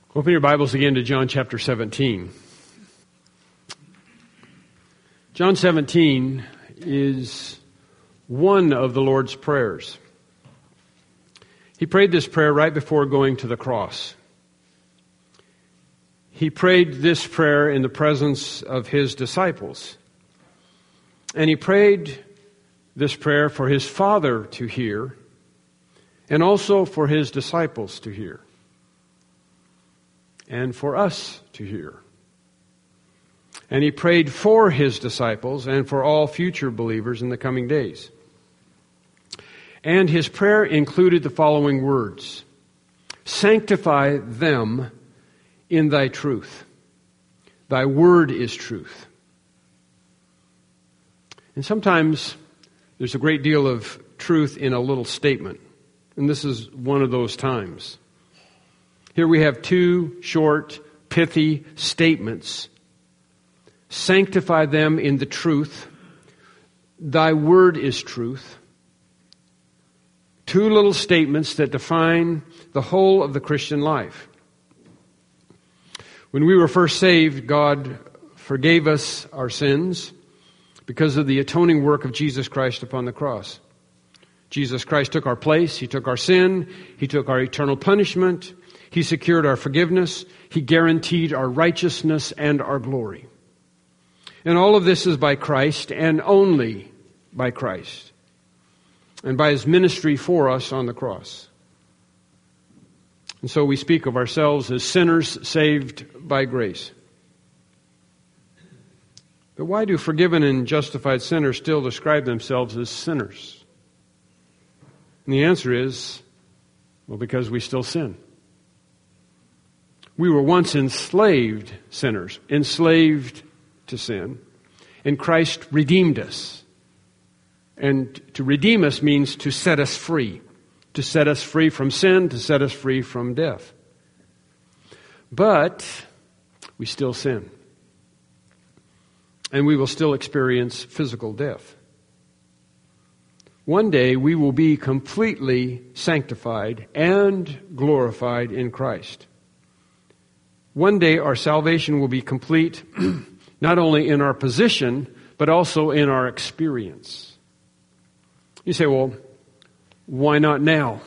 Open your Bibles again to John chapter 17. John 17 is one of the Lord's prayers. He prayed this prayer right before going to the cross. He prayed this prayer in the presence of his disciples. And he prayed this prayer for his Father to hear and also for his disciples to hear. And for us to hear. And he prayed for his disciples and for all future believers in the coming days. And his prayer included the following words: "Sanctify them in thy truth. Thy word is truth." And sometimes there's a great deal of truth in a little statement. And this is one of those times. Here we have two short, pithy statements. Sanctify them in the truth. Thy word is truth. Two little statements that define the whole of the Christian life. When we were first saved, God forgave us our sins because of the atoning work of Jesus Christ upon the cross. Jesus Christ took our place. He took our sin. He took our eternal punishment. He secured our forgiveness. He guaranteed our righteousness and our glory. And all of this is by Christ and only by Christ and by His ministry for us on the cross. And so we speak of ourselves as sinners saved by grace. But why do forgiven and justified sinners still describe themselves as sinners? And the answer is, well, because we still sin. We were once enslaved sinners, enslaved to sin, and Christ redeemed us. And to redeem us means to set us free from sin, to set us free from death. But we still sin, and we will still experience physical death. One day we will be completely sanctified and glorified in Christ. One day our salvation will be complete, not only in our position, but also in our experience. You say, well, why not now?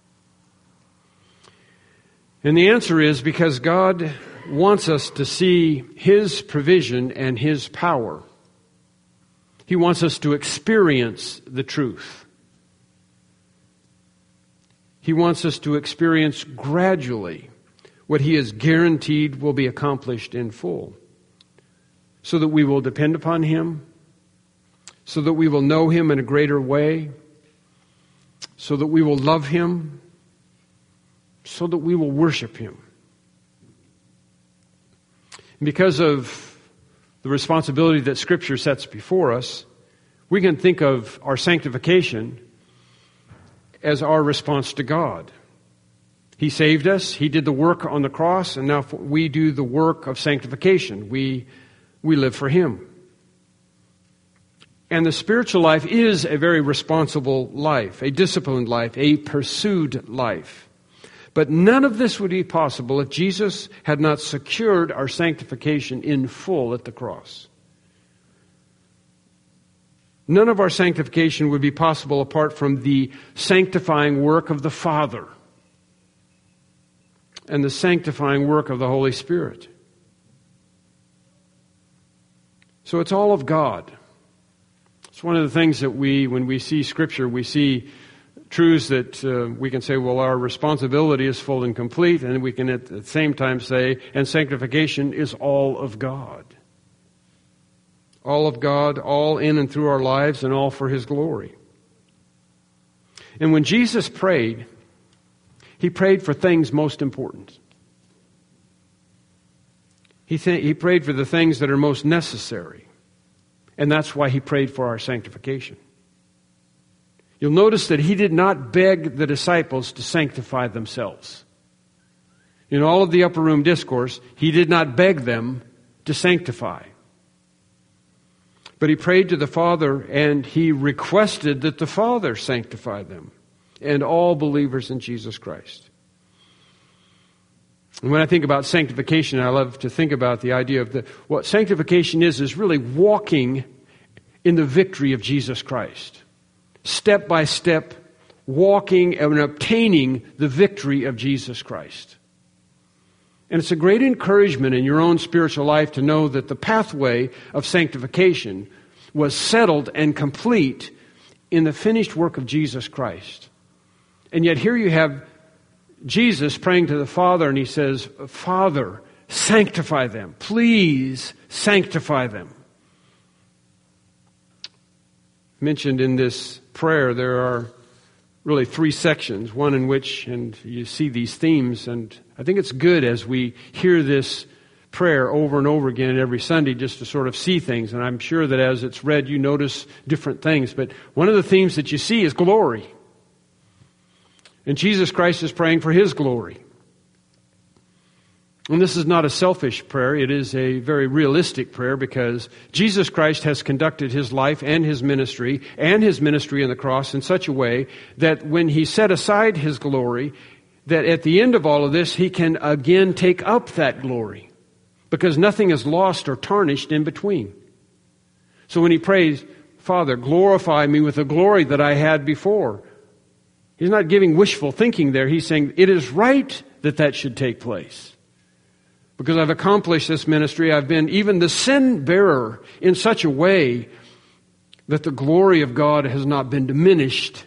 And the answer is because God wants us to see His provision and His power. He wants us to experience the truth. He wants us to experience gradually what He has guaranteed will be accomplished in full, so that we will depend upon Him, so that we will know Him in a greater way, so that we will love Him, so that we will worship Him. And because of the responsibility that Scripture sets before us, we can think of our sanctification as our response to God. He saved us. He did the work on the cross, and now we do the work of sanctification. We live for Him. And the spiritual life is a very responsible life, a disciplined life, a pursued life. But none of this would be possible if Jesus had not secured our sanctification in full at the cross. None of our sanctification would be possible apart from the sanctifying work of the Father and the sanctifying work of the Holy Spirit. So it's all of God. It's one of the things that when we see Scripture, we see truths that we can say, well, our responsibility is full and complete, and we can at the same time say, and sanctification is all of God. All of God, all in and through our lives, and all for His glory. And when Jesus prayed, He prayed for things most important. He prayed for the things that are most necessary. And that's why He prayed for our sanctification. You'll notice that He did not beg the disciples to sanctify themselves. In all of the upper room discourse, He did not beg them to sanctify. But He prayed to the Father, and He requested that the Father sanctify them and all believers in Jesus Christ. And when I think about sanctification, I love to think about the idea of what sanctification is really walking in the victory of Jesus Christ. Step by step, walking and obtaining the victory of Jesus Christ. And it's a great encouragement in your own spiritual life to know that the pathway of sanctification was settled and complete in the finished work of Jesus Christ. And yet here you have Jesus praying to the Father, and he says, Father, sanctify them. Please sanctify them. Mentioned in this prayer, there are really three sections, one in which, and you see these themes, and I think it's good as we hear this prayer over and over again every Sunday just to sort of see things, and I'm sure that as it's read you notice different things, but one of the themes that you see is glory. And Jesus Christ is praying for His glory. And this is not a selfish prayer, it is a very realistic prayer because Jesus Christ has conducted His life and His ministry on the cross in such a way that when He set aside His glory, that at the end of all of this, He can again take up that glory because nothing is lost or tarnished in between. So when He prays, Father, glorify me with the glory that I had before, He's not giving wishful thinking there. He's saying it is right that that should take place. Because I've accomplished this ministry, I've been even the sin bearer in such a way that the glory of God has not been diminished.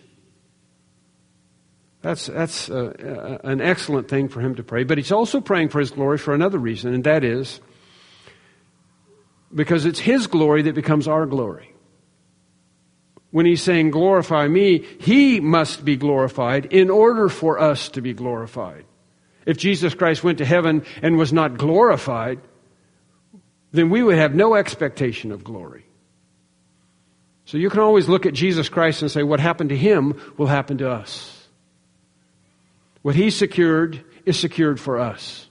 That's an excellent thing for him to pray. But he's also praying for His glory for another reason, and that is because it's His glory that becomes our glory. When he's saying, glorify me, He must be glorified in order for us to be glorified. If Jesus Christ went to heaven and was not glorified, then we would have no expectation of glory. So you can always look at Jesus Christ and say, what happened to Him will happen to us. What He secured is secured for us.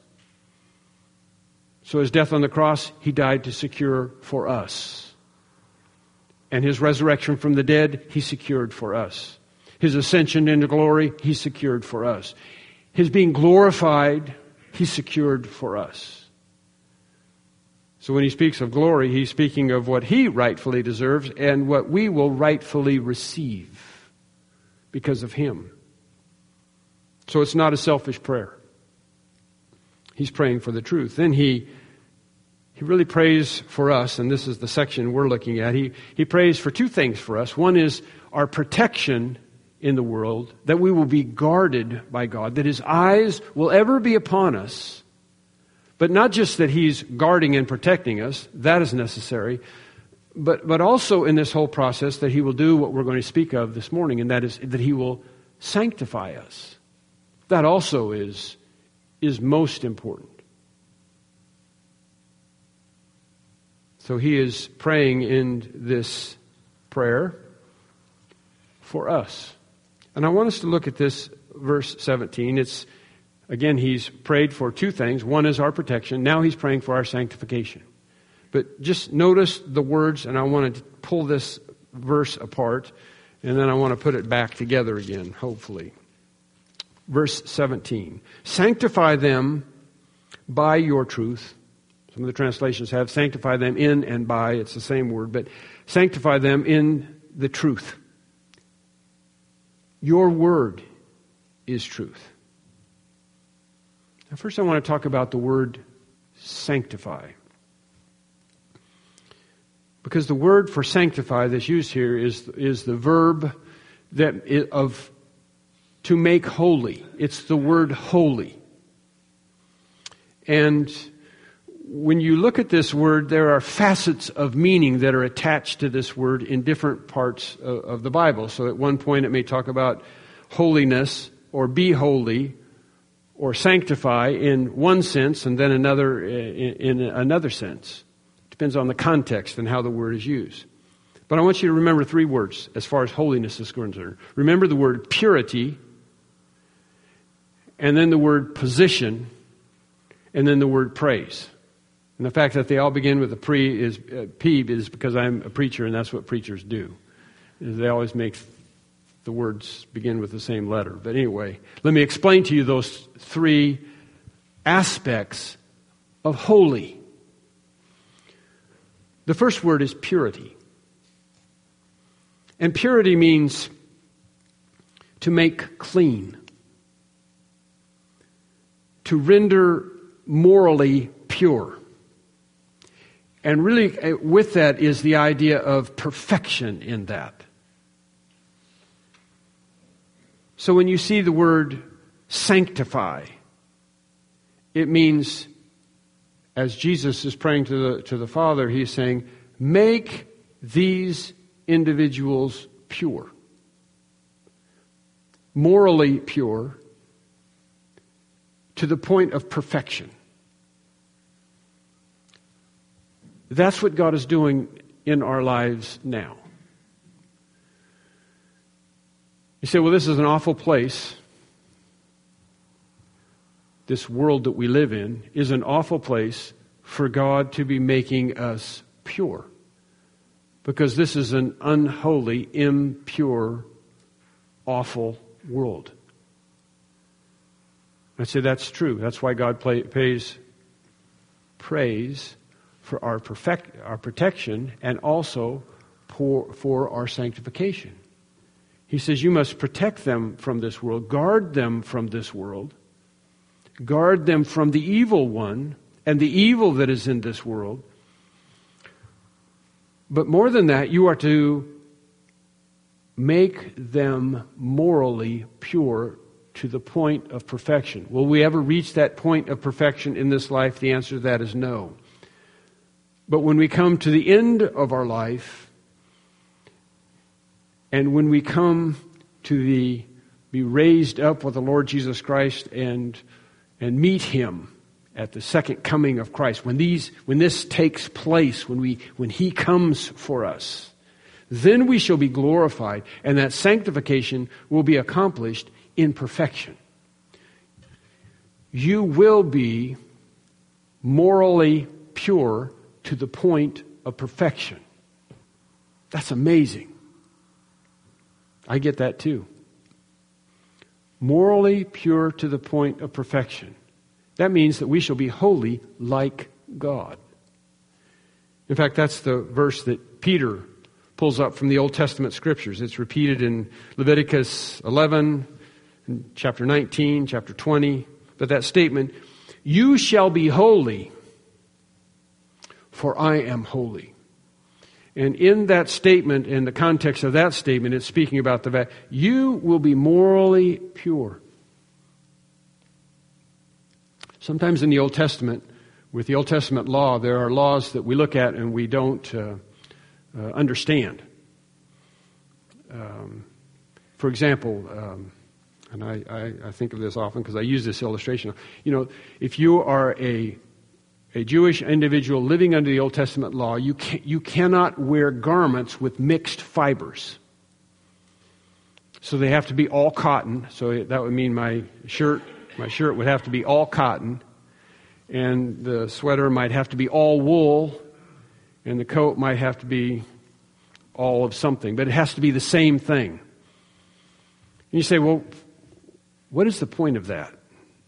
So His death on the cross, He died to secure for us. And His resurrection from the dead, He secured for us. His ascension into glory, He secured for us. His being glorified, He secured for us. So when He speaks of glory, He's speaking of what He rightfully deserves and what we will rightfully receive because of Him. So it's not a selfish prayer. He's praying for the truth. Then He really prays for us, and this is the section we're looking at. He prays for two things for us. One is our protection in the world, that we will be guarded by God, that His eyes will ever be upon us. But not just that He's guarding and protecting us, that is necessary, but also in this whole process that He will do what we're going to speak of this morning, and that is that He will sanctify us. That also is most important. So he is praying in this prayer for us. And I want us to look at this verse 17. It's, again, he's prayed for two things. One is our protection. Now he's praying for our sanctification. But just notice the words, and I want to pull this verse apart, and then I want to put it back together again, hopefully. Verse 17. Sanctify them by your truth. Some of the translations have sanctify them in and by. It's the same word, but sanctify them in the truth. Your word is truth. Now, first I want to talk about the word sanctify. Because the word for sanctify that's used here is the verb of to make holy. It's the word holy. And when you look at this word, there are facets of meaning that are attached to this word in different parts of the Bible. So at one point it may talk about holiness or be holy or sanctify in one sense and then another in another sense. Depends on the context and how the word is used. But I want you to remember three words as far as holiness is concerned. Remember the word purity, and then the word position, and then the word praise. And the fact that they all begin with a P is because I'm a preacher, and that's what preachers do. They always make the words begin with the same letter. But anyway, let me explain to you those three aspects of holy. The first word is purity. And purity means to make clean, to render morally pure. And really, with that is the idea of perfection in that. So when you see the word sanctify, it means, as Jesus is praying to the Father, He's saying, make these individuals pure. Morally pure to the point of perfection. That's what God is doing in our lives now. You say, well, this is an awful place. This world that we live in is an awful place for God to be making us pure. Because this is an unholy, impure, awful world. I say that's true. That's why God pays praise for our protection and also for our sanctification. He says you must protect them from this world, guard them from this world, guard them from the evil one and the evil that is in this world. But more than that, you are to make them morally pure to the point of perfection. Will we ever reach that point of perfection in this life? The answer to that is no. But when we come to the end of our life, and when we come to be raised up with the Lord Jesus Christ and meet Him at the second coming of Christ, when this takes place, when He comes for us, then we shall be glorified, and that sanctification will be accomplished in perfection. You will be morally pure to the point of perfection. That's amazing. I get that too. Morally pure to the point of perfection. That means that we shall be holy like God. In fact, that's the verse that Peter pulls up from the Old Testament scriptures. It's repeated in Leviticus 11, in chapter 19, chapter 20. But that statement, you shall be holy, for I am holy. And in that statement, in the context of that statement, it's speaking about the fact you will be morally pure. Sometimes in the Old Testament, with the Old Testament law, there are laws that we look at and we don't understand. For example, and I think of this often because I use this illustration. You know, if you are a Jewish individual living under the Old Testament law, you cannot wear garments with mixed fibers. So they have to be all cotton. So that would mean my shirt would have to be all cotton, and the sweater might have to be all wool, and the coat might have to be all of something. But it has to be the same thing. And you say, well, what is the point of that?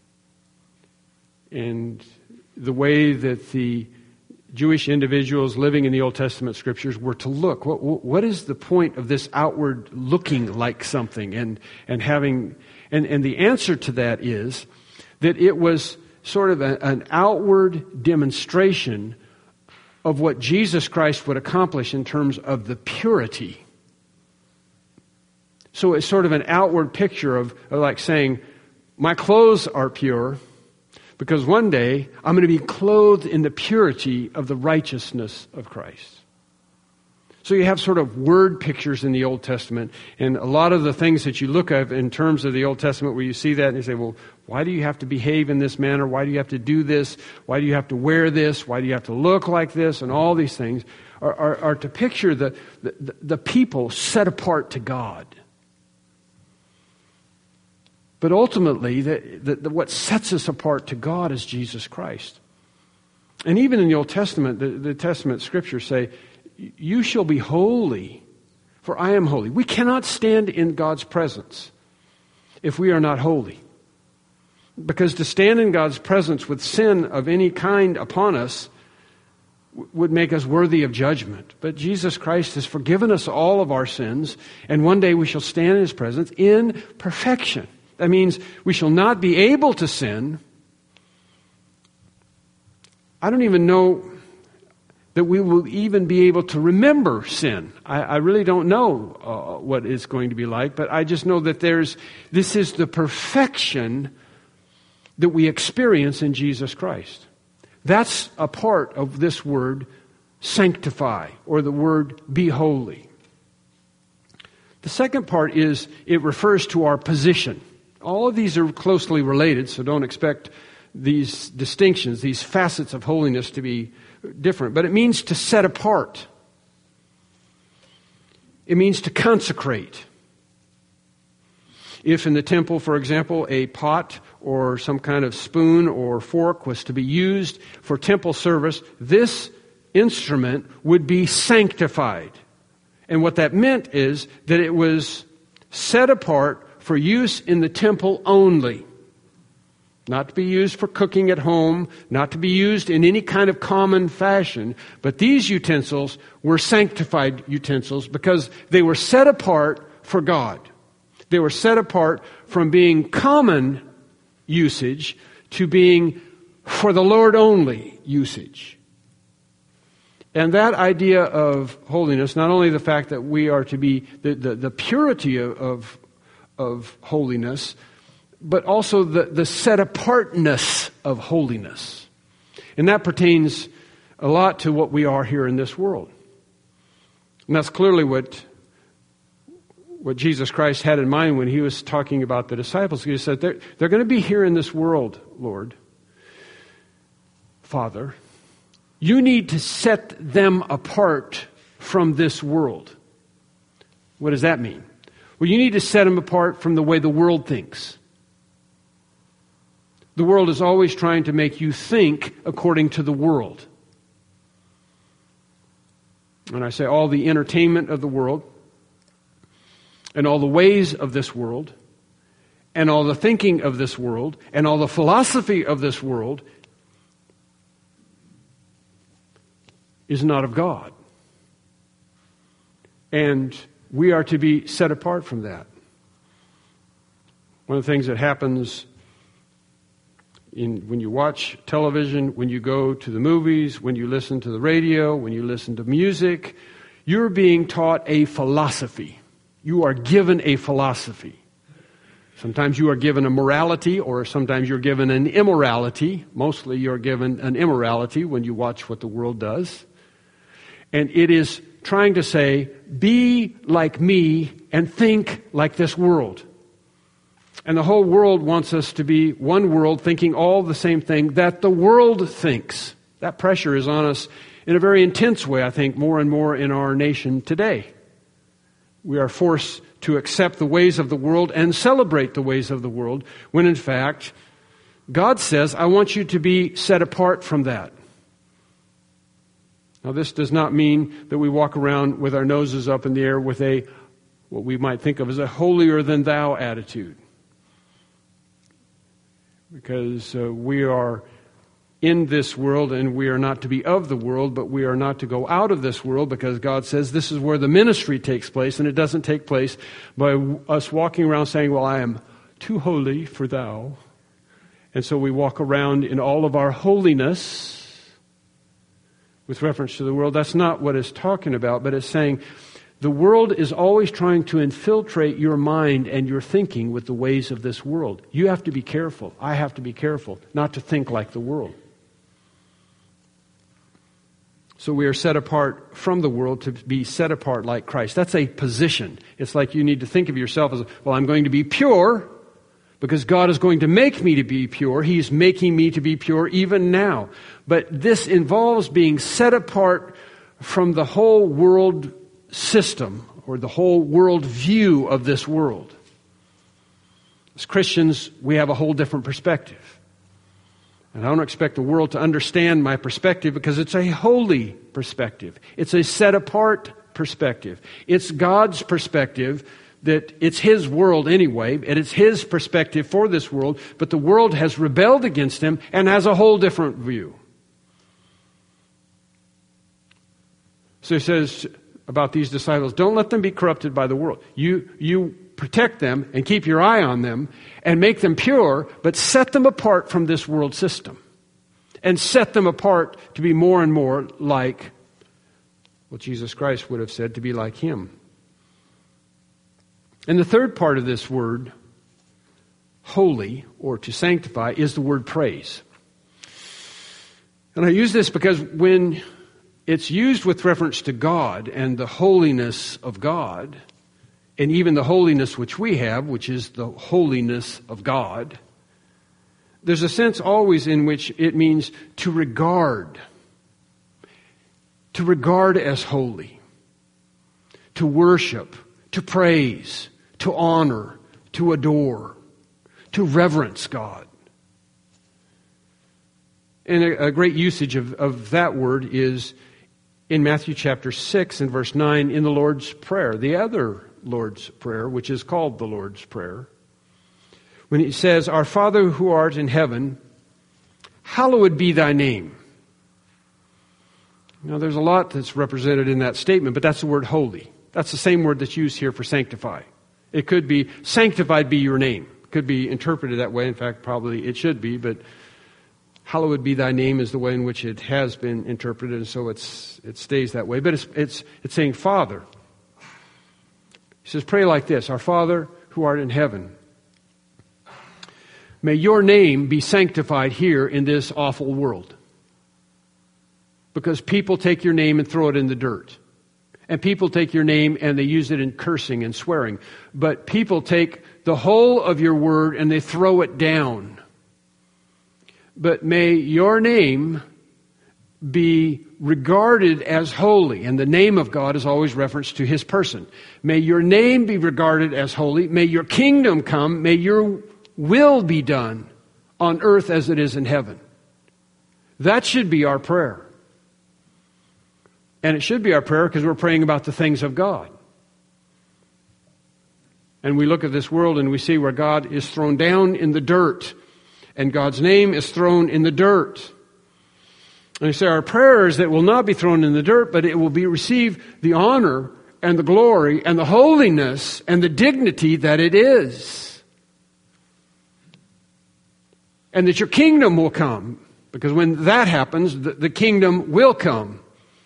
And the way that the Jewish individuals living in the Old Testament scriptures were to look. What is the point of this outward looking like something and having... And the answer to that is that it was sort of an outward demonstration of what Jesus Christ would accomplish in terms of the purity. So it's sort of an outward picture of like saying, my clothes are pure because one day I'm going to be clothed in the purity of the righteousness of Christ. So you have sort of word pictures in the Old Testament, and a lot of the things that you look at in terms of the Old Testament where you see that and you say, well, why do you have to behave in this manner? Why do you have to do this? Why do you have to wear this? Why do you have to look like this? And all these things are to picture the people set apart to God. But ultimately, what sets us apart to God is Jesus Christ. And even in the Old Testament, the Testament scriptures say, you shall be holy, for I am holy. We cannot stand in God's presence if we are not holy. Because to stand in God's presence with sin of any kind upon us would make us worthy of judgment. But Jesus Christ has forgiven us all of our sins, and one day we shall stand in His presence in perfection. That means we shall not be able to sin. I don't even know that we will even be able to remember sin. I really don't know what it's going to be like, but I just know that this is the perfection that we experience in Jesus Christ. That's a part of this word, sanctify, or the word be holy. The second part is it refers to our position. All of these are closely related, so don't expect these distinctions, these facets of holiness to be different. But it means to set apart. It means to consecrate. If in the temple, for example, a pot or some kind of spoon or fork was to be used for temple service, this instrument would be sanctified. And what that meant is that it was set apart for use in the temple only. Not to be used for cooking at home, not to be used in any kind of common fashion. But these utensils were sanctified utensils because they were set apart for God. They were set apart from being common usage to being for the Lord only usage. And that idea of holiness, not only the fact that we are to be the purity of holiness, but also the set-apartness of holiness. And that pertains a lot to what we are here in this world. And that's clearly what Jesus Christ had in mind when He was talking about the disciples. He said, they're going to be here in this world, Lord. Father, you need to set them apart from this world. What does that mean? Well, you need to set them apart from the way the world thinks. The world is always trying to make you think according to the world. And I say all the entertainment of the world, and all the ways of this world, and all the thinking of this world, and all the philosophy of this world is not of God. And we are to be set apart from that. One of the things that happens when you watch television, when you go to the movies, when you listen to the radio, when you listen to music, you're being taught a philosophy. You are given a philosophy. Sometimes you are given a morality, or sometimes you're given an immorality. Mostly you're given an immorality when you watch what the world does. And it is trying to say, be like me and think like this world. And the whole world wants us to be one world thinking all the same thing that the world thinks. That pressure is on us in a very intense way, I think, more and more in our nation today. We are forced to accept the ways of the world and celebrate the ways of the world, when in fact, God says, I want you to be set apart from that. Now, this does not mean that we walk around with our noses up in the air with what we might think of as a holier than thou attitude. Because we are in this world, and we are not to be of the world, but we are not to go out of this world, because God says this is where the ministry takes place, and it doesn't take place by us walking around saying, well, I am too holy for thou. And so we walk around in all of our holiness with reference to the world. That's not what it's talking about, but it's saying the world is always trying to infiltrate your mind and your thinking with the ways of this world. You have to be careful. I have to be careful not to think like the world. So we are set apart from the world to be set apart like Christ. That's a position. It's like you need to think of yourself as, well, I'm going to be pure because God is going to make me to be pure. He's making me to be pure even now. But this involves being set apart from the whole world system or the whole world view of this world. As Christians, we have a whole different perspective. And I don't expect the world to understand my perspective because it's a holy perspective. It's a set-apart perspective. It's God's perspective that it's His world anyway, and it's His perspective for this world, but the world has rebelled against Him and has a whole different view. So He says about these disciples, don't let them be corrupted by the world. You protect them and keep your eye on them and make them pure, but set them apart from this world system. And set them apart to be more and more like what Jesus Christ would have said, to be like Him. And the third part of this word, holy, or to sanctify, is the word praise. And I use this because when it's used with reference to God and the holiness of God, and even the holiness which we have, which is the holiness of God, there's a sense always in which it means to regard as holy, to worship, to praise, to honor, to adore, to reverence God. And a great usage of that word is in Matthew chapter 6 and verse 9 in the Lord's Prayer, the other Lord's Prayer, which is called the Lord's Prayer. When it says, Our Father who art in heaven, hallowed be thy name. Now there's a lot that's represented in that statement, but that's the word holy. That's the same word that's used here for sanctify. It could be, sanctified be your name. It could be interpreted that way. In fact, probably it should be, but hallowed be thy name is the way in which it has been interpreted, and so it stays that way. But it's saying Father. He says, pray like this, Our Father who art in heaven, may your name be sanctified here in this awful world. Because people take your name and throw it in the dirt. And people take your name and they use it in cursing and swearing. But people take the whole of your word and they throw it down. But may your name be regarded as holy. And the name of God is always referenced to His person. May your name be regarded as holy. May your kingdom come. May your will be done on earth as it is in heaven. That should be our prayer. And it should be our prayer because we're praying about the things of God. And we look at this world and we see where God is thrown down in the dirt. And God's name is thrown in the dirt. And we say our prayer is that it will not be thrown in the dirt, but it will be receive the honor and the glory and the holiness and the dignity that it is. And that your kingdom will come. Because when that happens, the kingdom will come.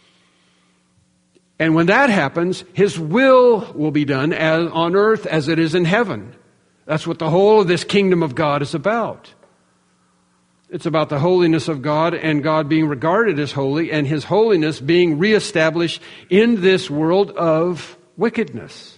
And when that happens, His will be done as on earth as it is in heaven. That's what the whole of this kingdom of God is about. It's about the holiness of God and God being regarded as holy and His holiness being reestablished in this world of wickedness.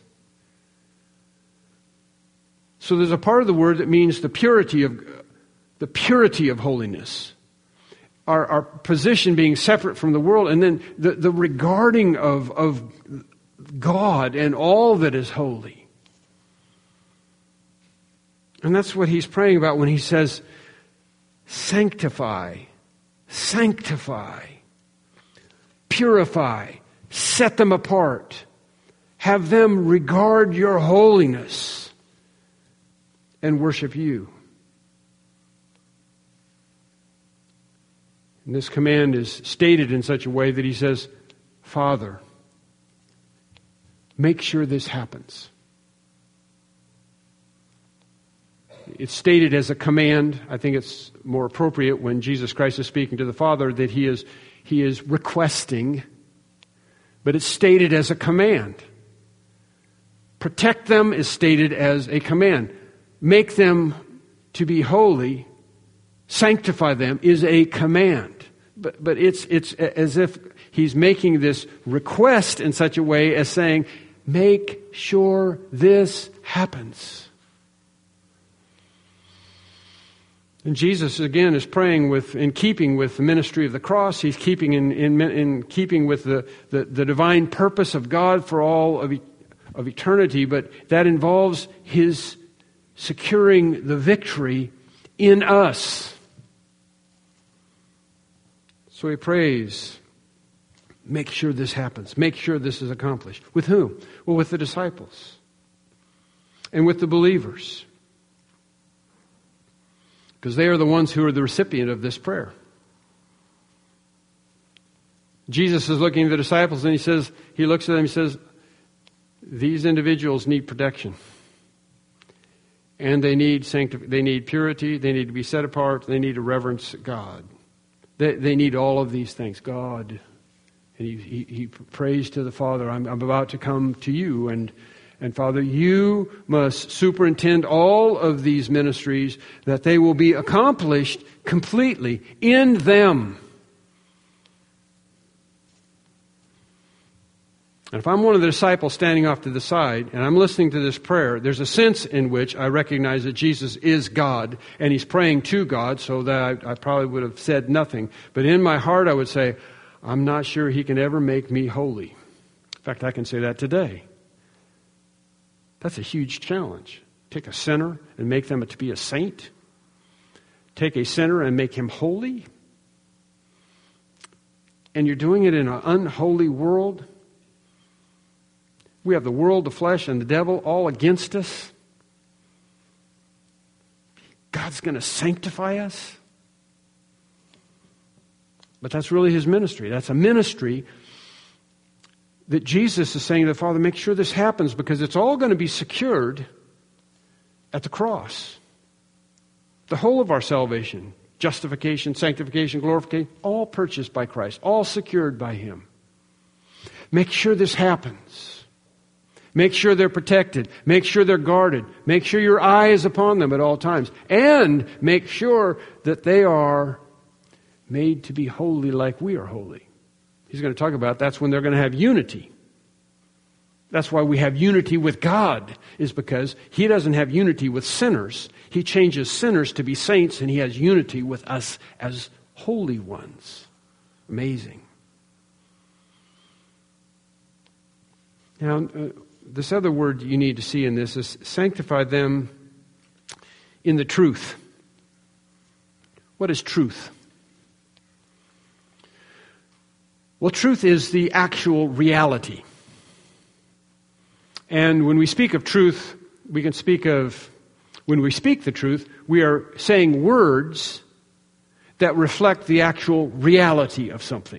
So there's a part of the word that means the purity of holiness. Our position being separate from the world, and then the regarding of God and all that is holy. And that's what he's praying about when he says, sanctify, sanctify, purify, set them apart, have them regard your holiness and worship you. And this command is stated in such a way that he says, Father, make sure this happens. It's stated as a command. I think it's more appropriate when Jesus Christ is speaking to the Father that he is requesting, but it's stated as a command. Protect them is stated as a command. Make them to be holy, sanctify them is a command. But it's as if he's making this request in such a way as saying, make sure this happens. And Jesus, again, is praying in keeping with the ministry of the cross. He's keeping in keeping with the divine purpose of God for all of eternity. But that involves His securing the victory in us. So he prays, make sure this happens. Make sure this is accomplished. With whom? Well, with the disciples. and with the believers. Because they are the ones who are the recipient of this prayer. Jesus is looking at the disciples and he looks at them and says, these individuals need protection. And they need they need purity, they need to be set apart, they need to reverence God. They need all of these things. God. And he prays to the Father, I'm about to come to you, and Father, you must superintend all of these ministries that they will be accomplished completely in them. And if I'm one of the disciples standing off to the side and I'm listening to this prayer, there's a sense in which I recognize that Jesus is God and He's praying to God, so that I probably would have said nothing. But in my heart I would say, I'm not sure He can ever make me holy. In fact, I can say that today. That's a huge challenge. Take a sinner and make them to be a saint. Take a sinner and make him holy. And you're doing it in an unholy world. We have the world, the flesh, and the devil all against us. God's going to sanctify us. But that's really His ministry. That's a ministry that Jesus is saying to the Father, make sure this happens, because it's all going to be secured at the cross. The whole of our salvation, justification, sanctification, glorification, all purchased by Christ, all secured by Him. Make sure this happens. Make sure they're protected. Make sure they're guarded. Make sure your eye is upon them at all times. And make sure that they are made to be holy like we are holy. He's going to talk about that's when they're going to have unity. That's why we have unity with God, is because He doesn't have unity with sinners. He changes sinners to be saints, and He has unity with us as holy ones. Amazing. Now, this other word you need to see in this is sanctify them in the truth. What is truth? Well, truth is the actual reality. And when we speak of truth, when we speak the truth, we are saying words that reflect the actual reality of something.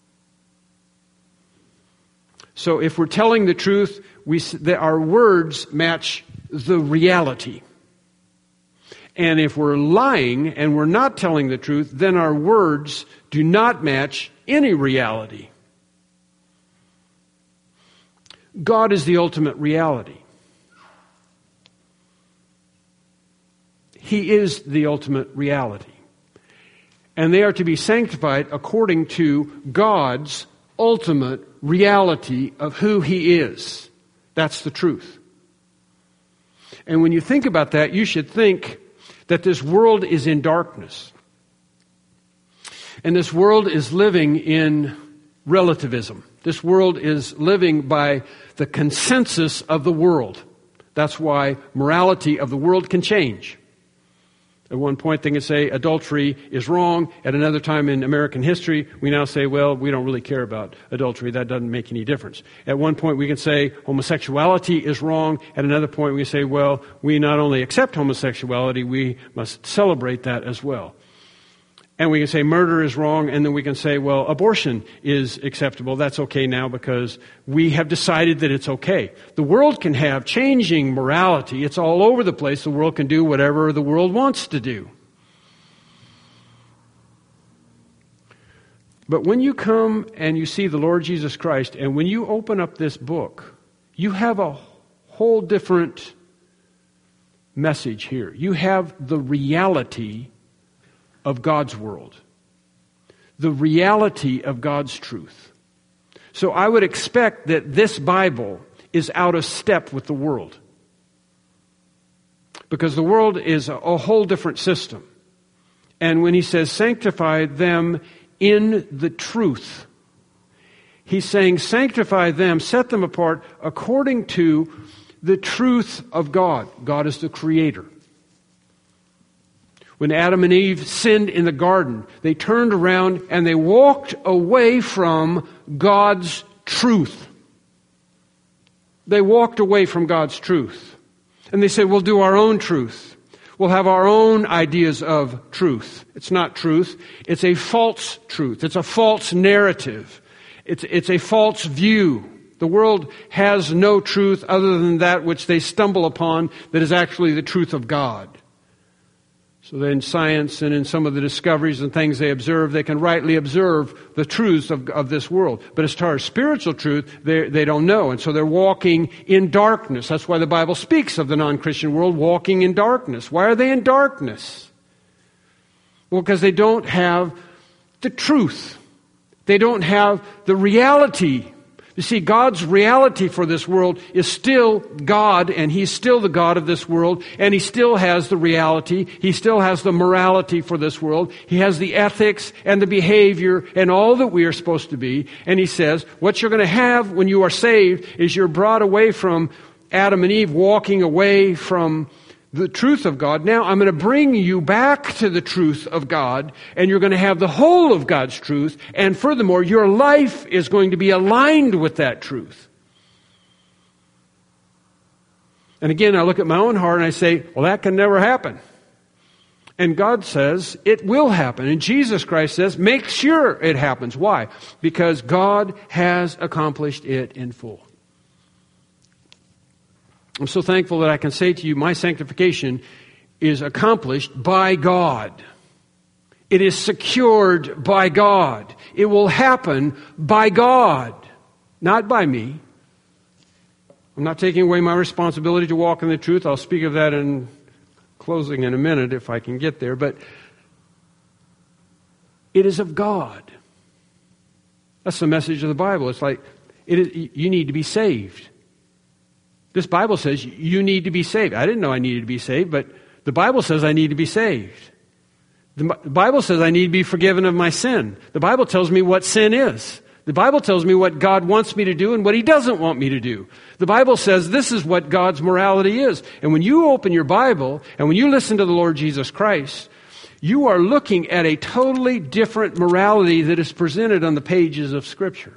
So if we're telling the truth, our words match the reality. And if we're lying and we're not telling the truth, then our words do not match any reality. God is the ultimate reality. He is the ultimate reality. And they are to be sanctified according to God's ultimate reality of who He is. That's the truth. And when you think about that, you should think that this world is in darkness. And this world is living in relativism. This world is living by the consensus of the world. That's why morality of the world can change. At one point they can say adultery is wrong. At another time in American history, we now say, well, we don't really care about adultery. That doesn't make any difference. At one point we can say homosexuality is wrong. At another point we say, well, we not only accept homosexuality, we must celebrate that as well. And we can say murder is wrong, and then we can say, well, abortion is acceptable. That's okay now because we have decided that it's okay. The world can have changing morality. It's all over the place. The world can do whatever the world wants to do. But when you come and you see the Lord Jesus Christ, and when you open up this book, you have a whole different message here. You have the reality of God's world, the reality of God's truth. So I would expect that this Bible is out of step with the world, because the world is a whole different system. And when He says sanctify them in the truth, He's saying sanctify them, set them apart according to the truth of God. God is the Creator. When Adam and Eve sinned in the garden, they turned around and they walked away from God's truth. They walked away from God's truth. And they say, we'll do our own truth. We'll have our own ideas of truth. It's not truth. It's a false truth. It's a false narrative. It's a false view. The world has no truth other than that which they stumble upon that is actually the truth of God. So that in science and in some of the discoveries and things they observe, they can rightly observe the truths of this world. But as far as spiritual truth, they don't know. And so they're walking in darkness. That's why the Bible speaks of the non-Christian world walking in darkness. Why are they in darkness? Well, because they don't have the truth. They don't have the reality. You see, God's reality for this world is still God, and He's still the God of this world, and He still has the reality. He still has the morality for this world. He has the ethics and the behavior and all that we are supposed to be. And He says, what you're going to have when you are saved is you're brought away from Adam and Eve walking away from the truth of God. Now I'm going to bring you back to the truth of God, and you're going to have the whole of God's truth, and furthermore, your life is going to be aligned with that truth. And again, I look at my own heart and I say, well, that can never happen. And God says it will happen. And Jesus Christ says, make sure it happens. Why? Because God has accomplished it in full. I'm so thankful that I can say to you, my sanctification is accomplished by God. It is secured by God. It will happen by God, not by me. I'm not taking away my responsibility to walk in the truth. I'll speak of that in closing in a minute if I can get there. But it is of God. That's the message of the Bible. It's like you need to be saved. This Bible says you need to be saved. I didn't know I needed to be saved, but the Bible says I need to be saved. The Bible says I need to be forgiven of my sin. The Bible tells me what sin is. The Bible tells me what God wants me to do and what He doesn't want me to do. The Bible says this is what God's morality is. And when you open your Bible and when you listen to the Lord Jesus Christ, you are looking at a totally different morality that is presented on the pages of Scripture.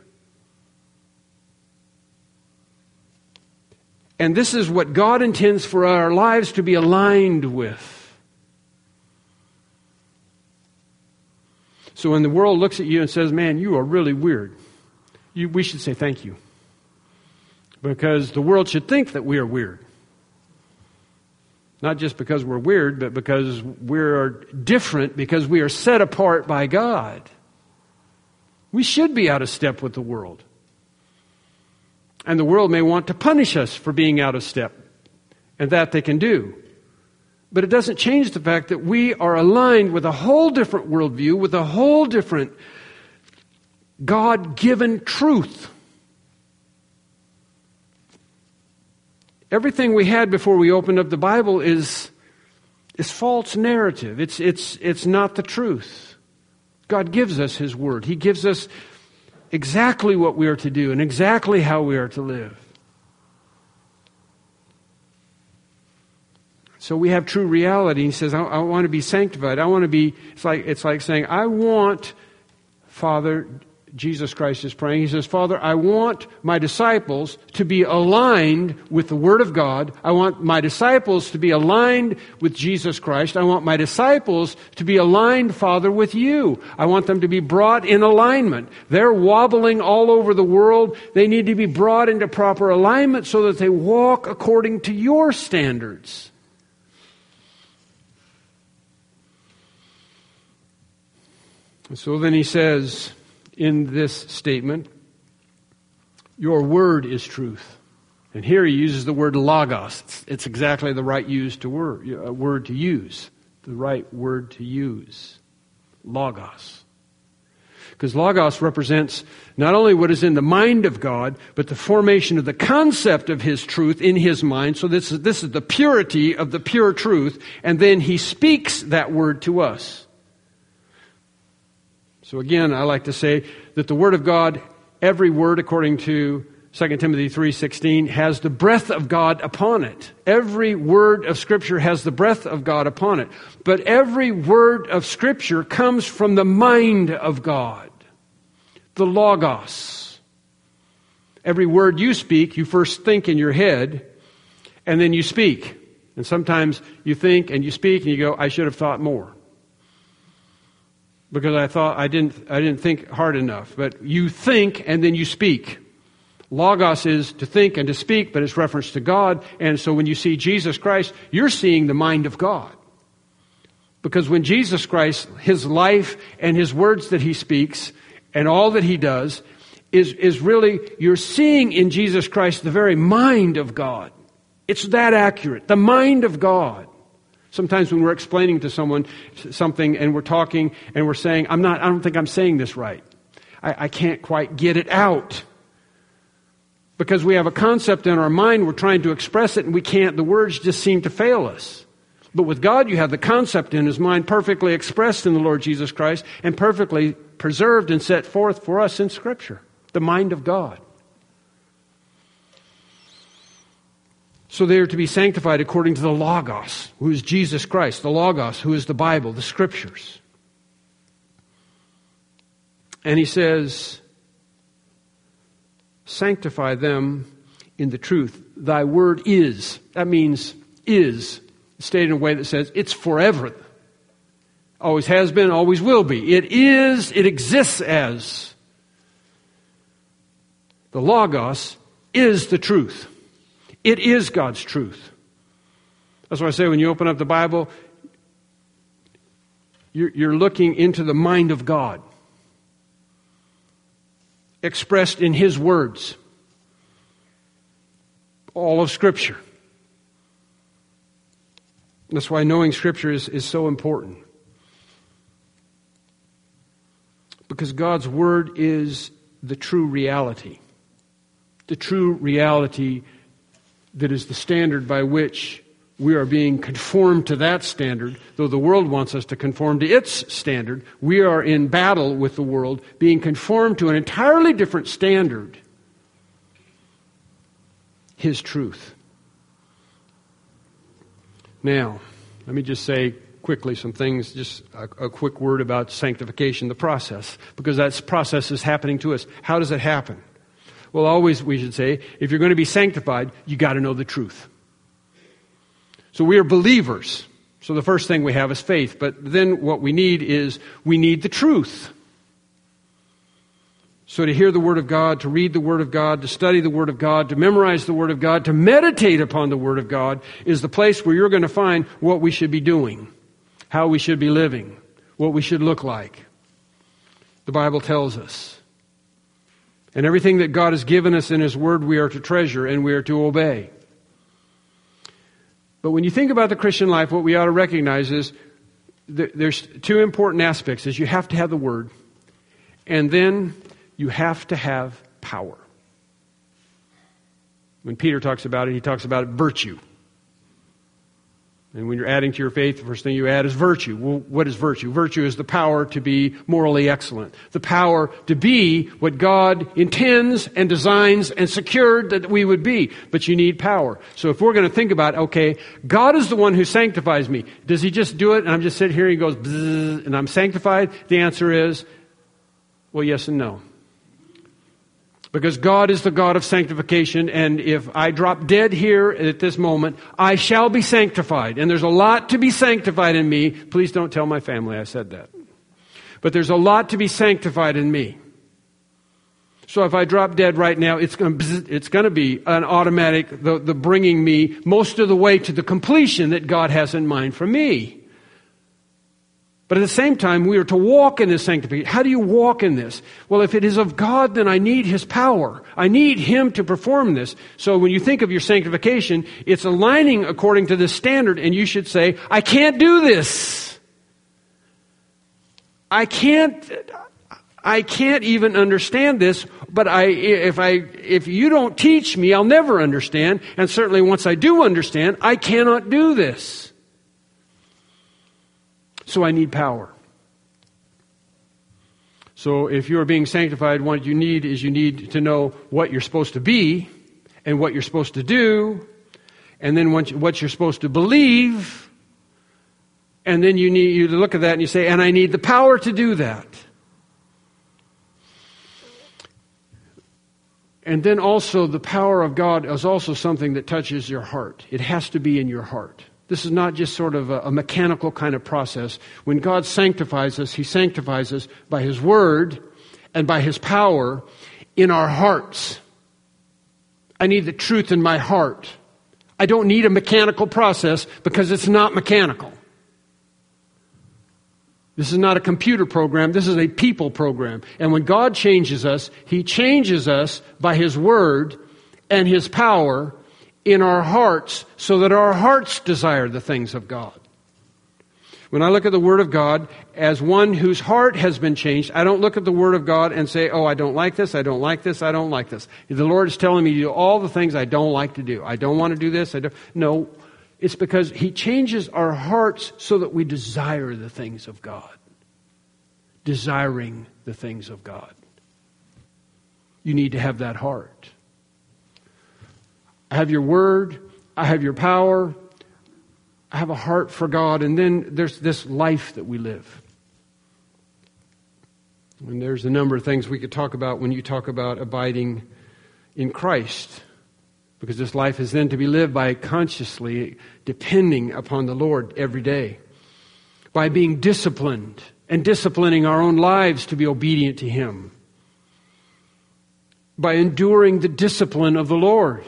And this is what God intends for our lives to be aligned with. So when the world looks at you and says, man, you are really weird, we should say thank you. Because the world should think that we are weird. Not just because we're weird, but because we are different, because we are set apart by God. We should be out of step with the world. And the world may want to punish us for being out of step. And that they can do. But it doesn't change the fact that we are aligned with a whole different worldview, with a whole different God-given truth. Everything we had before we opened up the Bible is false narrative. It's not the truth. God gives us His Word. He gives us exactly what we are to do and exactly how we are to live. So we have true reality. He says, I want to be sanctified. I want to be, it's like saying, I want, Father, Jesus Christ is praying. He says, Father, I want my disciples to be aligned with the Word of God. I want my disciples to be aligned with Jesus Christ. I want my disciples to be aligned, Father, with you. I want them to be brought in alignment. They're wobbling all over the world. They need to be brought into proper alignment so that they walk according to your standards. And so then he says, in this statement, your word is truth. And here he uses the word logos. It's exactly the right word to use. The right word to use. Logos. Because logos represents not only what is in the mind of God, but the formation of the concept of His truth in His mind. So this is the purity of the pure truth. And then He speaks that word to us. So again, I like to say that the Word of God, every word according to 2 Timothy 3:16, has the breath of God upon it. Every word of Scripture has the breath of God upon it. But every word of Scripture comes from the mind of God. The Logos. Every word you speak, you first think in your head, and then you speak. And sometimes you think and you speak and you go, I should have thought more. Because I thought I didn't think hard enough. But you think and then you speak. Logos is to think and to speak, but it's reference to God. And so when you see Jesus Christ, you're seeing the mind of God. Because when Jesus Christ, His life and His words that He speaks and all that He does is really, you're seeing in Jesus Christ the very mind of God. It's that accurate. The mind of God. Sometimes when we're explaining to someone something and we're talking and we're saying, I don't think I'm saying this right. I can't quite get it out. Because we have a concept in our mind, we're trying to express it and we can't, the words just seem to fail us. But with God, you have the concept in His mind perfectly expressed in the Lord Jesus Christ and perfectly preserved and set forth for us in Scripture. The mind of God. So they are to be sanctified according to the Logos, who is Jesus Christ. The Logos, who is the Bible, the Scriptures. And he says, sanctify them in the truth. Thy word is. That means is. Stated in a way that says it's forever. Always has been, always will be. It is, it exists as. The Logos is the truth. It is God's truth. That's why I say when you open up the Bible, you're looking into the mind of God. Expressed in His words. All of Scripture. That's why knowing Scripture is so important. Because God's Word is the true reality. The true reality that is the standard by which we are being conformed to that standard. Though the world wants us to conform to its standard, we are in battle with the world, being conformed to an entirely different standard. His truth. Now, let me just say quickly some things, just a quick word about sanctification, the process, because that process is happening to us. How does it happen? Well, always we should say, if you're going to be sanctified, you got to know the truth. So we are believers. So the first thing we have is faith. But then what we need is, we need the truth. So to hear the Word of God, to read the Word of God, to study the Word of God, to memorize the Word of God, to meditate upon the Word of God is the place where you're going to find what we should be doing, how we should be living, what we should look like. The Bible tells us. And everything that God has given us in His Word we are to treasure and we are to obey. But when you think about the Christian life, what we ought to recognize is there's two important aspects. Is you have to have the Word, and then you have to have power. When Peter talks about it, he talks about virtue. And when you're adding to your faith, the first thing you add is virtue. Well, what is virtue? Virtue is the power to be morally excellent. The power to be what God intends and designs and secured that we would be. But you need power. So if we're going to think about, okay, God is the one who sanctifies me. Does He just do it and I'm just sitting here and He goes, bzzz, and I'm sanctified? The answer is, well, yes and no. Because God is the God of sanctification, and if I drop dead here at this moment, I shall be sanctified. And there's a lot to be sanctified in me. Please don't tell my family I said that. But there's a lot to be sanctified in me. So if I drop dead right now, it's going to be an automatic, the bringing me most of the way to the completion that God has in mind for me. But at the same time, we are to walk in this sanctification. How do you walk in this? Well, if it is of God, then I need His power. I need Him to perform this. So when you think of your sanctification, it's aligning according to this standard, and you should say, I can't do this. I can't even understand this, but if you don't teach me, I'll never understand. And certainly once I do understand, I cannot do this. So I need power. So if you're being sanctified, what you need is you need to know what you're supposed to be and what you're supposed to do, and then what you're supposed to believe, and then you to look at that and you say, and I need the power to do that. And then also the power of God is also something that touches your heart. It has to be in your heart. This is not just sort of a mechanical kind of process. When God sanctifies us, He sanctifies us by His Word and by His power in our hearts. I need the truth in my heart. I don't need a mechanical process because it's not mechanical. This is not a computer program. This is a people program. And when God changes us, He changes us by His Word and His power in our hearts so that our hearts desire the things of God. When I look at the Word of God as one whose heart has been changed, I don't look at the Word of God and say, oh, I don't like this, I don't like this, I don't like this. The Lord is telling me to do all the things I don't like to do. I don't want to do this. No, it's because He changes our hearts so that we desire the things of God. Desiring the things of God. You need to have that heart. I have your Word, I have your power, I have a heart for God, and then there's this life that we live. And there's a number of things we could talk about when you talk about abiding in Christ. Because this life is then to be lived by consciously depending upon the Lord every day. By being disciplined and disciplining our own lives to be obedient to Him. By enduring the discipline of the Lord.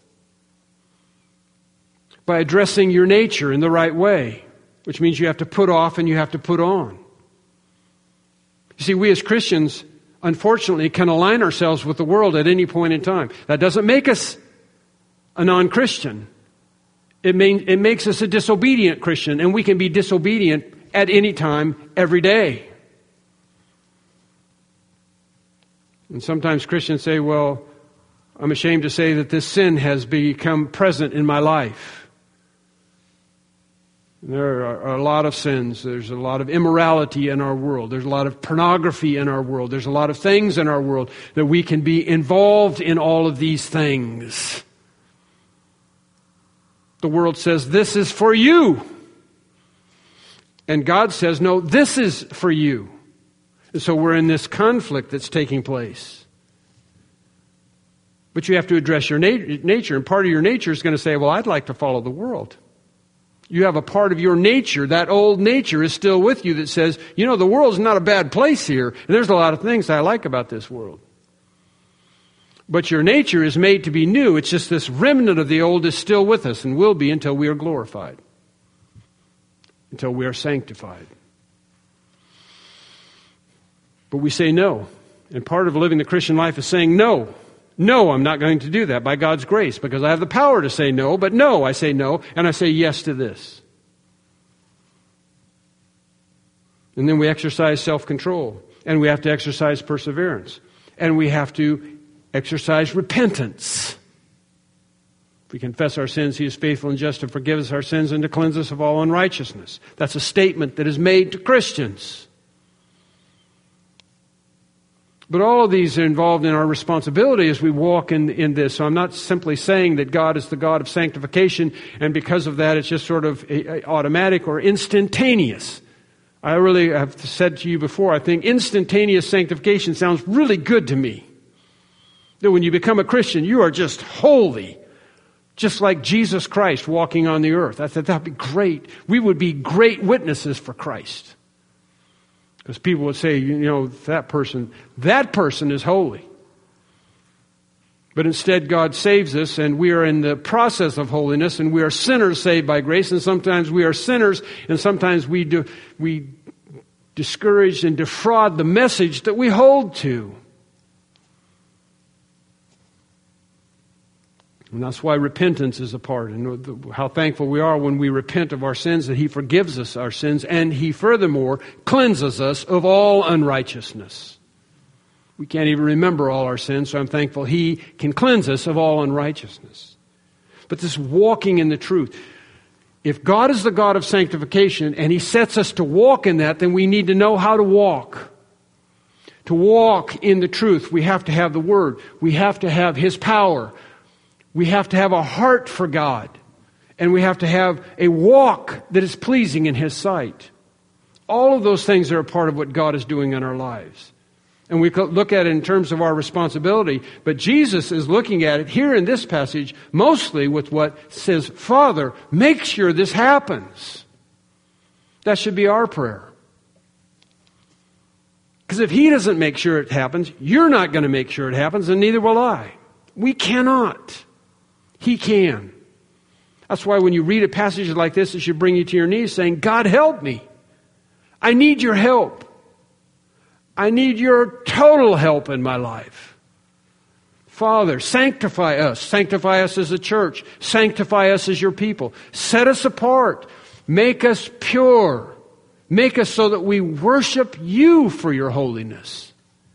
By addressing your nature in the right way, which means you have to put off and you have to put on. You see, we as Christians, unfortunately, can align ourselves with the world at any point in time. That doesn't make us a non-Christian. It makes us a disobedient Christian, and we can be disobedient at any time, every day. And sometimes Christians say, well, I'm ashamed to say that this sin has become present in my life. There are a lot of sins. There's a lot of immorality in our world. There's a lot of pornography in our world. There's a lot of things in our world that we can be involved in all of these things. The world says, this is for you. And God says, no, this is for you. And so we're in this conflict that's taking place. But you have to address your nature. And part of your nature is going to say, well, I'd like to follow the world. You have a part of your nature, that old nature is still with you that says, you know, the world's not a bad place here. And there's a lot of things I like about this world. But your nature is made to be new. It's just this remnant of the old is still with us and will be until we are glorified. Until we are sanctified. But we say no. And part of living the Christian life is saying no. No, I'm not going to do that by God's grace because I have the power to say no, but no, I say no, and I say yes to this. And then we exercise self-control, and we have to exercise perseverance, and we have to exercise repentance. If we confess our sins, He is faithful and just to forgive us our sins and to cleanse us of all unrighteousness. That's a statement that is made to Christians. But all of these are involved in our responsibility as we walk in this. So I'm not simply saying that God is the God of sanctification, and because of that it's just sort of automatic or instantaneous. I really have said to you before, I think instantaneous sanctification sounds really good to me. That when you become a Christian, you are just holy. Just like Jesus Christ walking on the earth. I thought that'd be great. We would be great witnesses for Christ. Because people would say, you know, that person is holy. But instead God saves us, and we are in the process of holiness, and we are sinners saved by grace, and sometimes we are sinners, and sometimes we discourage and defraud the message that we hold to. And that's why repentance is a part. And how thankful we are when we repent of our sins, that He forgives us our sins, and He furthermore cleanses us of all unrighteousness. We can't even remember all our sins, so I'm thankful He can cleanse us of all unrighteousness. But this walking in the truth. If God is the God of sanctification and He sets us to walk in that, then we need to know how to walk. To walk in the truth, we have to have the Word. We have to have His power. We have to have a heart for God. And we have to have a walk that is pleasing in His sight. All of those things are a part of what God is doing in our lives. And we could look at it in terms of our responsibility. But Jesus is looking at it here in this passage mostly with what says, Father, make sure this happens. That should be our prayer. Because if He doesn't make sure it happens, you're not going to make sure it happens, and neither will I. We cannot. He can. That's why when you read a passage like this, it should bring you to your knees saying, God, help me. I need your help. I need your total help in my life. Father, sanctify us. Sanctify us as a church. Sanctify us as your people. Set us apart. Make us pure. Make us so that we worship you for your holiness.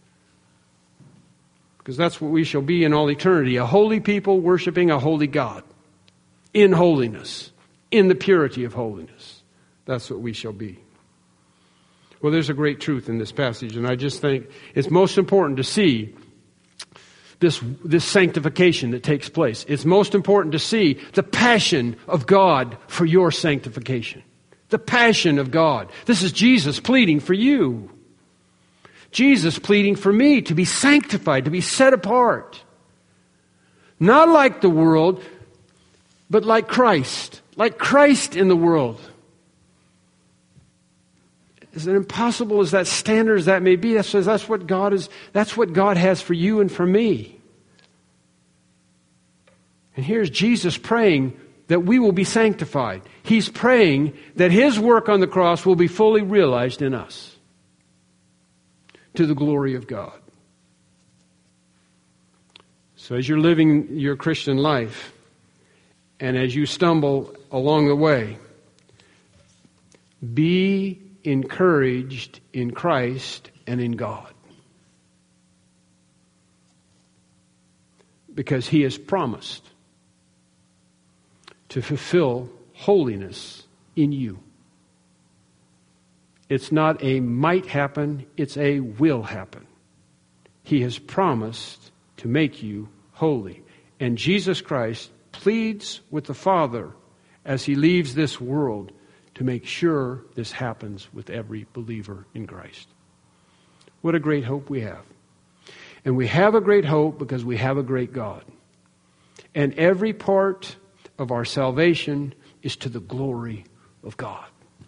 Because that's what we shall be in all eternity. A holy people worshiping a holy God. In holiness. In the purity of holiness. That's what we shall be. Well, there's a great truth in this passage, and I just think it's most important to see this sanctification that takes place. It's most important to see the passion of God for your sanctification. The passion of God. This is Jesus pleading for you. Jesus pleading for me to be sanctified, to be set apart. Not like the world, but like Christ. Like Christ in the world. As impossible as that standard as that may be, that's what God is. That's what God has for you and for me. And here's Jesus praying that we will be sanctified. He's praying that His work on the cross will be fully realized in us, to the glory of God. So as you're living your Christian life, and as you stumble along the way, be encouraged in Christ and in God. Because He has promised to fulfill holiness in you. It's not a might happen, it's a will happen. He has promised to make you holy. And Jesus Christ pleads with the Father as He leaves this world to make sure this happens with every believer in Christ. What a great hope we have. And we have a great hope because we have a great God. And every part of our salvation is to the glory of God.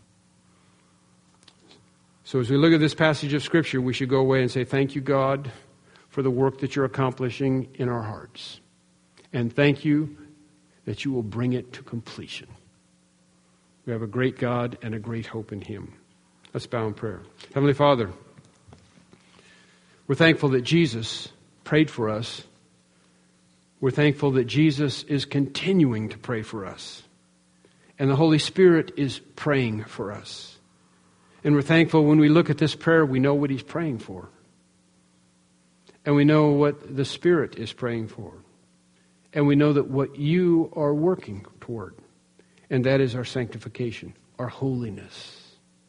So as we look at this passage of Scripture, we should go away and say, thank you, God, for the work that you're accomplishing in our hearts. And thank you that you will bring it to completion. We have a great God and a great hope in Him. Let's bow in prayer. Heavenly Father, we're thankful that Jesus prayed for us. We're thankful that Jesus is continuing to pray for us. And the Holy Spirit is praying for us. And we're thankful when we look at this prayer, we know what He's praying for. And we know what the Spirit is praying for. And we know that what you are working toward. And that is our sanctification, our holiness.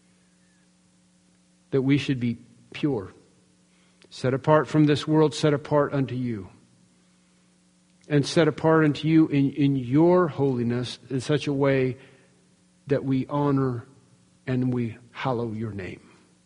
That we should be pure, set apart from this world, set apart unto you. And set apart unto you in your holiness in such a way that we honor and we hallow your name.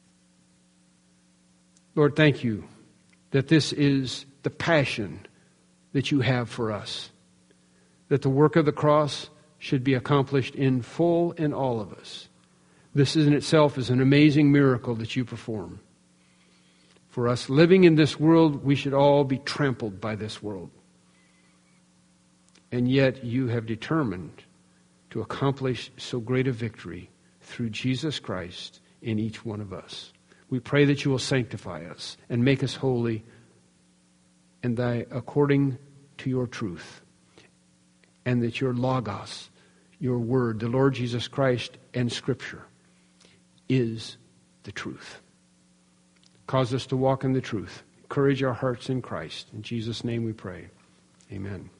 Lord, thank you that this is the passion that you have for us. That the work of the cross should be accomplished in full in all of us. This in itself is an amazing miracle that you perform. For us living in this world, we should all be trampled by this world. And yet you have determined to accomplish so great a victory through Jesus Christ in each one of us. We pray that you will sanctify us and make us holy and according to your truth. And that your Logos, your word, the Lord Jesus Christ and Scripture is the truth. Cause us to walk in the truth. Encourage our hearts in Christ. In Jesus' name we pray. Amen.